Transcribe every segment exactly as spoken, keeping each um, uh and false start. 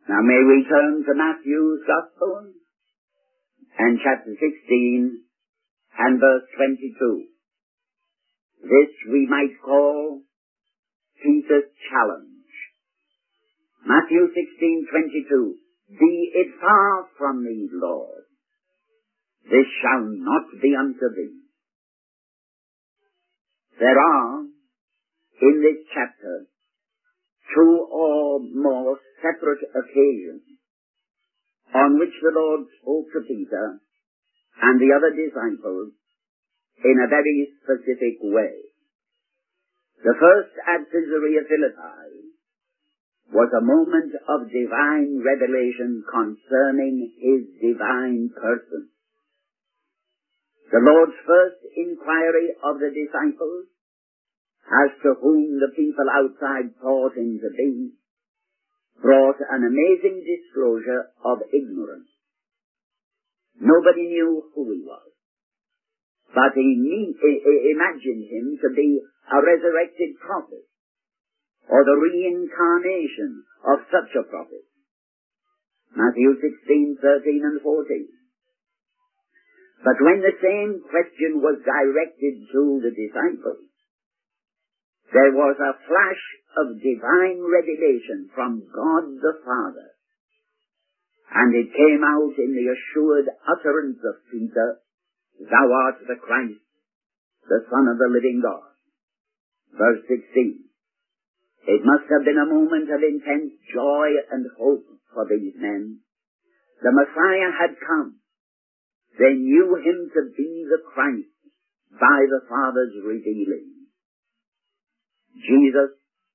Now may we turn to Matthew's Gospel and chapter sixteen and verse twenty-two. This we might call Peter's challenge. Matthew sixteen twenty-two. Be it far from thee, Lord. This shall not be unto thee. There are, in this chapter, two or more separate occasions on which the Lord spoke to Peter and the other disciples in a very specific way. The first at Caesarea Philippi was a moment of divine revelation concerning his divine person. The Lord's first inquiry of the disciples as to whom the people outside thought him to be brought an amazing disclosure of ignorance. Nobody knew who he was, but he imagined him to be a resurrected prophet, or the reincarnation of such a prophet. Matthew sixteen, thirteen and fourteen. But when the same question was directed to the disciples, there was a flash of divine revelation from God the Father, and it came out in the assured utterance of Peter, Thou art the Christ, the Son of the living God. Verse sixteen. It must have been a moment of intense joy and hope for these men. The Messiah had come. They knew him to be the Christ by the Father's revealing. Jesus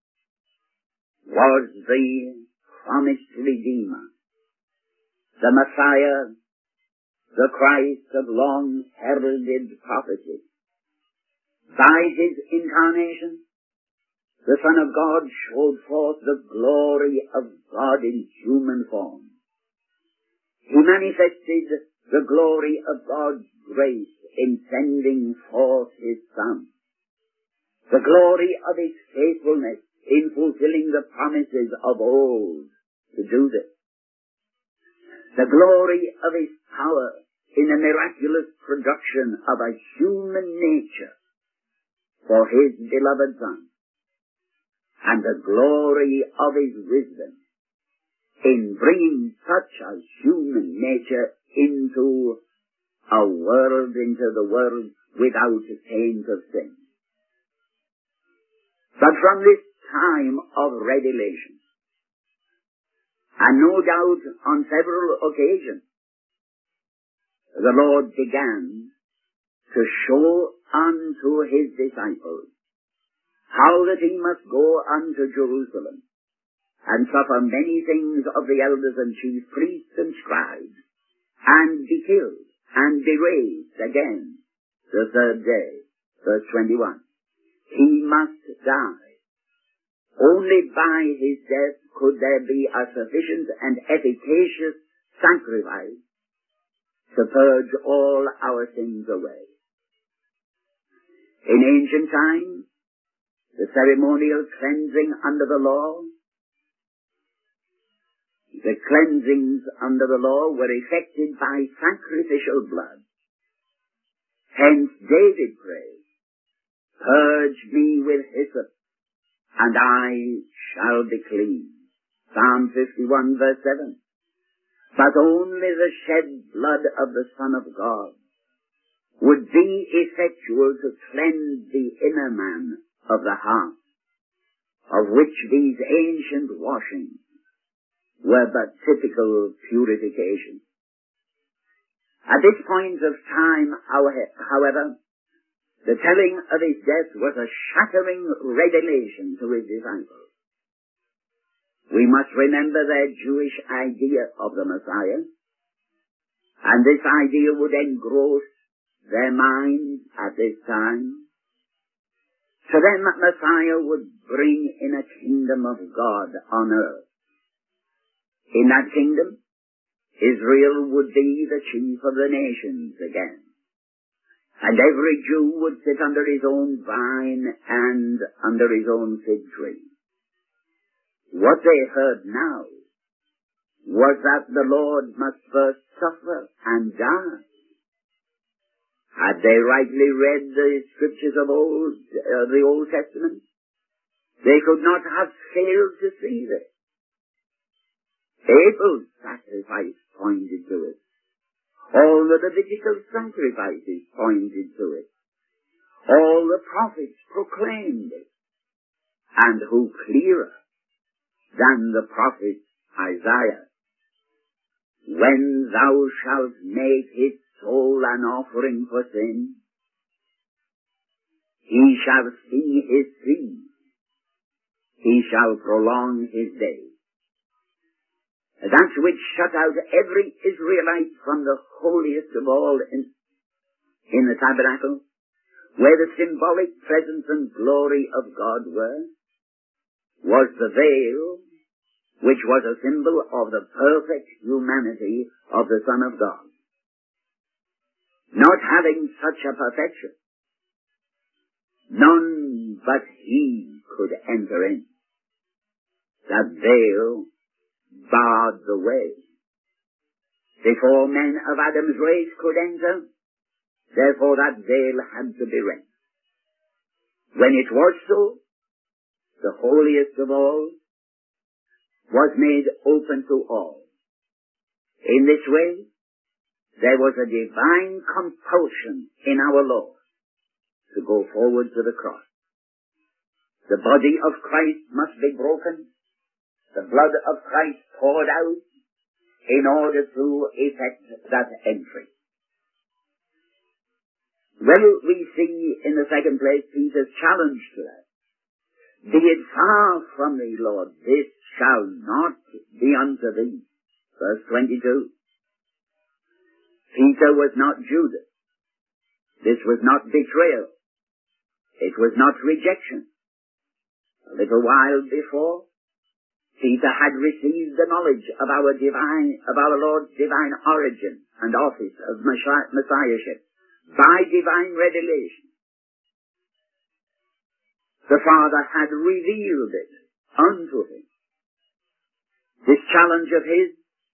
was the promised Redeemer, the Messiah, the Christ of long heralded prophecy. By his incarnation, the Son of God showed forth the glory of God in human form. He manifested the glory of God's grace in sending forth his Son. The glory of his faithfulness in fulfilling the promises of old to do this. The glory of his power in the miraculous production of a human nature for his beloved Son. And the glory of his wisdom in bringing such a human nature into a world, into the world without taint of sin. But from this time of revelation, and no doubt on several occasions, the Lord began to show unto his disciples how that he must go unto Jerusalem and suffer many things of the elders and chief priests and scribes, and be killed, and be raised again the third day. Verse twenty-one. He must die. Only by his death could there be a sufficient and efficacious sacrifice to purge all our sins away. In ancient times, the ceremonial cleansing under the law, the cleansings under the law were effected by sacrificial blood. Hence David prayed, Purge me with hyssop, and I shall be clean. Psalm fifty-one verse seven. But only the shed blood of the Son of God would be effectual to cleanse the inner man of the heart, of which these ancient washings were but typical purification. At this point of time, however, the telling of his death was a shattering revelation to his disciples. We must remember their Jewish idea of the Messiah, and this idea would engross their minds at this time. To them, Messiah would bring in a kingdom of God on earth. In that kingdom, Israel would be the chief of the nations again. And every Jew would sit under his own vine and under his own fig tree. What they heard now was that the Lord must first suffer and die. Had they rightly read the scriptures of old, uh, the Old Testament, they could not have failed to see this. Abel's sacrifice pointed to it. All the Levitical sacrifices pointed to it. All the prophets proclaimed it. And who clearer than the prophet Isaiah? When thou shalt make his soul an offering for sin, he shall see his seed, he shall prolong his days. That which shut out every Israelite from the holiest of all in, in the tabernacle, where the symbolic presence and glory of God were, was the veil, which was a symbol of the perfect humanity of the Son of God. Not having such a perfection, none but he could enter in. That veil barred the way. Before men of Adam's race could enter, therefore that veil had to be rent. When it was so, the holiest of all was made open to all. In this way, there was a divine compulsion in our Lord to go forward to the cross. The body of Christ must be broken, the blood of Christ poured out in order to effect that entry. Well, we see in the second place Peter's challenge to that. Be it far from thee, Lord, this shall not be unto thee. Verse twenty-two. Peter was not Judas. This was not betrayal. It was not rejection. A little while before, Peter had received the knowledge of our divine, of our Lord's divine origin and office of Messiahship by divine revelation. The Father had revealed it unto him. This challenge of his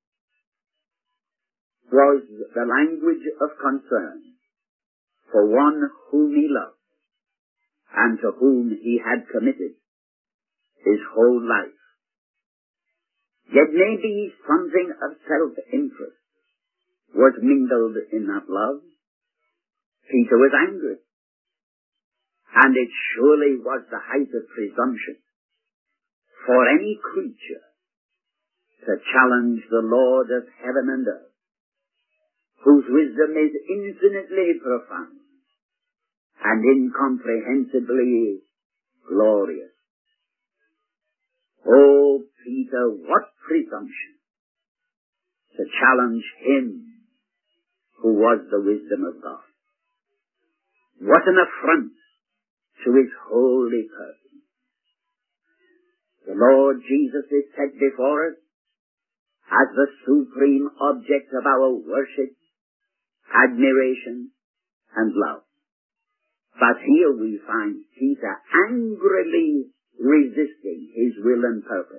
was the language of concern for one whom he loved and to whom he had committed his whole life. Yet maybe something of self-interest was mingled in that love. Peter was angry. And it surely was the height of presumption for any creature to challenge the Lord of heaven and earth, whose wisdom is infinitely profound and incomprehensibly glorious. Oh, Peter, what presumption to challenge him who was the wisdom of God. What an affront to his holy person. The Lord Jesus is set before us as the supreme object of our worship, admiration, and love. But here we find Peter angrily resisting his will and purpose.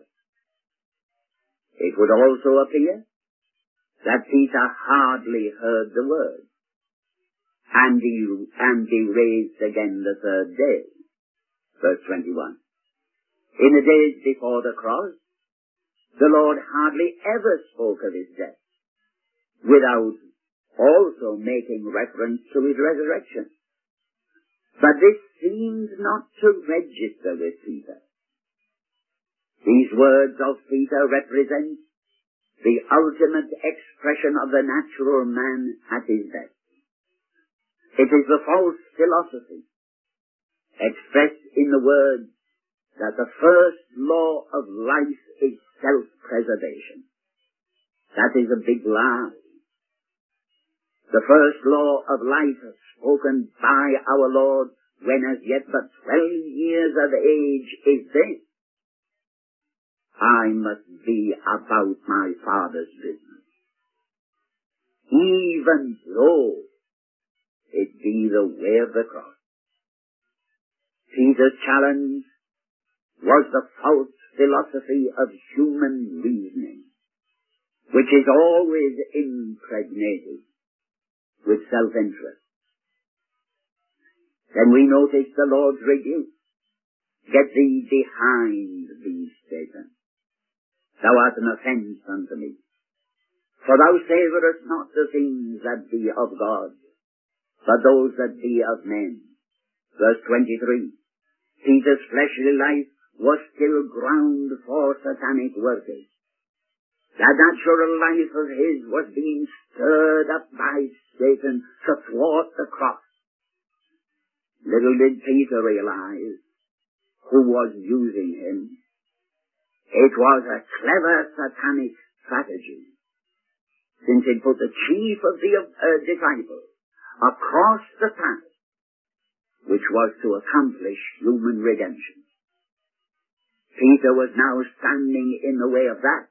It would also appear that Peter hardly heard the word, and he, and he raised again the third day. Verse twenty-one. In the days before the cross, the Lord hardly ever spoke of his death without also making reference to his resurrection. But this seemed not to register with Peter. These words of Peter represent the ultimate expression of the natural man at his best. It is the false philosophy expressed in the words that the first law of life is self-preservation. That is a big lie. The first law of life spoken by our Lord when as yet but twelve years of age is this: I must be about my Father's business, even though it be the way of the cross. Peter's challenge was the false philosophy of human reasoning. which is always impregnated with self-interest. Then we notice the Lord's rebuke. Get thee behind thee, Satan. Thou art an offence unto me. For thou savourest not the things that be of God, but those that be of men. Verse twenty-three. Peter's fleshly life was still ground for satanic workers. That natural life of his was being stirred up by Satan to thwart the cross. Little did Peter realize who was using him. It was a clever satanic strategy, since it put the chief of the uh, disciples across the path which was to accomplish human redemption. Peter was now standing in the way of that.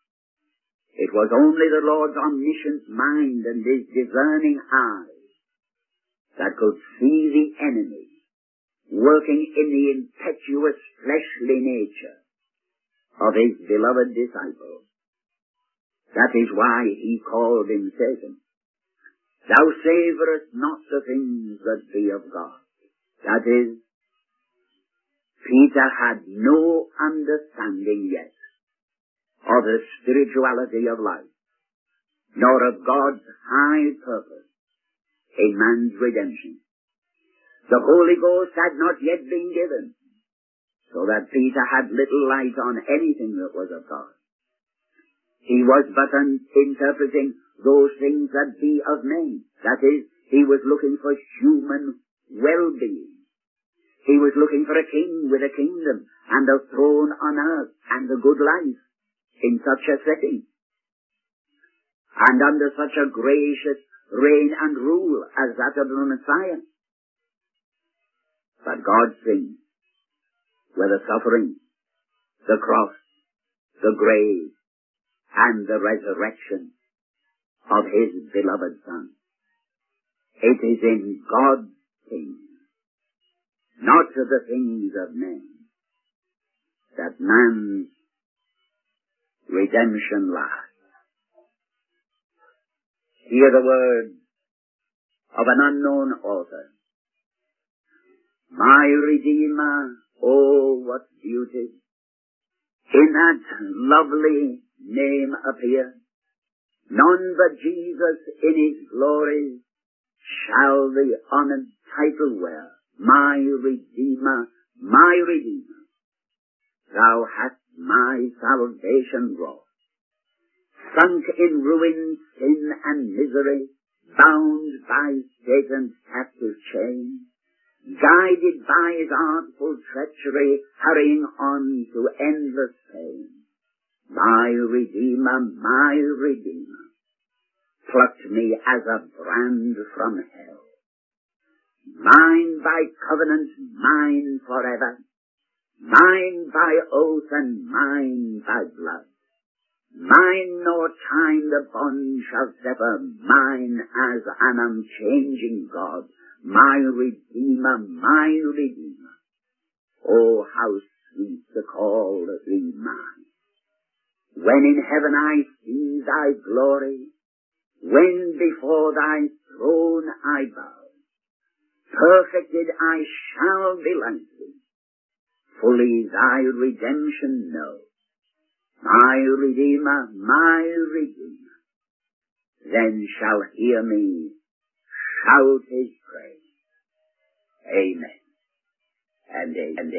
It was only the Lord's omniscient mind and his discerning eyes that could see the enemy working in the impetuous fleshly nature of his beloved disciple. That is why he called him Satan. Thou savourest not the things that be of God. That is, Peter had no understanding yet of the spirituality of life, nor of God's high purpose in man's redemption. The Holy Ghost had not yet been given, so that Peter had little light on anything that was of God. He was but un- interpreting those things that be of men. That is, he was looking for human well-being. He was looking for a king with a kingdom and a throne on earth and a good life in such a setting, and under such a gracious reign and rule as that of the Messiah. But God's things were the suffering, the cross, the grave, and the resurrection of his beloved Son. It is in God's things, not to the things of men, that man's redemption lies. Hear the words of an unknown author. My Redeemer, oh, what beauty in that lovely name appear. None but Jesus in his glory shall the honored title wear. My Redeemer, my Redeemer, thou hast my salvation wrought. Sunk in ruin, sin, and misery, bound by Satan's captive chain, guided by his artful treachery, hurrying on to endless pain. My Redeemer, my Redeemer, plucked me as a brand from hell. Mine by covenant, mine forever, mine by oath and mine by blood. Mine nor time the bond shall sever, mine as an unchanging God. My Redeemer, my Redeemer, oh, how sweet to call thee mine. When in heaven I see thy glory, when before thy throne I bow, perfected I shall be like thee, fully thy redemption know. My Redeemer, my Redeemer, then shall hear me shout his praise. Amen. And amen.